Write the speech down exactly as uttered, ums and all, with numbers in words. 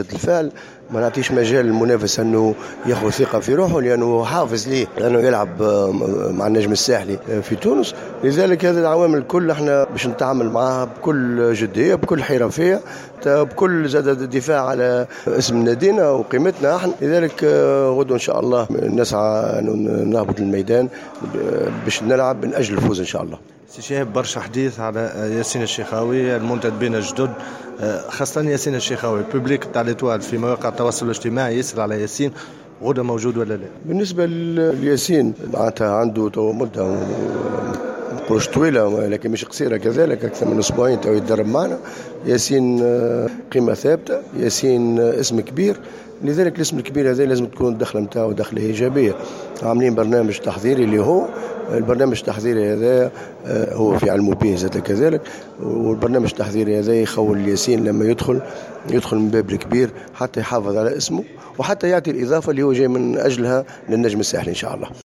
الفعل ما نعطيش مجال للمنافس انه ياخذ ثقه في روحه، لانه حافز ليه لانه يلعب مع النجم الساحلي في تونس. لذلك هذه العوامل الكل احنا باش نتعامل معها بكل جديه بكل حرفيه بكل زاد الدفاع على اسم نادينا وقيمتنا احنا. لذلك غدوه ان شاء الله نسعى ان نهبط الميدان باش نلعب من اجل الفوز ان شاء الله. سي شهاب، برشا حديث على ياسين الشيخاوي المنتدبين الجدد، خاصة ياسين الشيخاوي. الببليك تاع الاتوال في مواقع التواصل الاجتماعي يسأل على ياسين، غدا موجود ولا لا؟ بالنسبة لياسين معناتها عنده تو مدة مش طويلة لكن مش قصيرة كذلك، أكثر من أسبوعين تو يتدرب معنا. ياسين قيمة ثابتة، ياسين اسم كبير، لذلك الاسم الكبير هذا لازم تكون الدخلة نتاعو دخلة إيجابية. عاملين برنامج تحضيري اللي هو البرنامج التحضيري هذا هو في علم به ذات كذلك، والبرنامج التحضيري هذا يخول ياسين لما يدخل يدخل من باب الكبير حتى يحافظ على اسمه وحتى يعطي الإضافة اللي هو جاي من أجلها للنجم الساحلي إن شاء الله.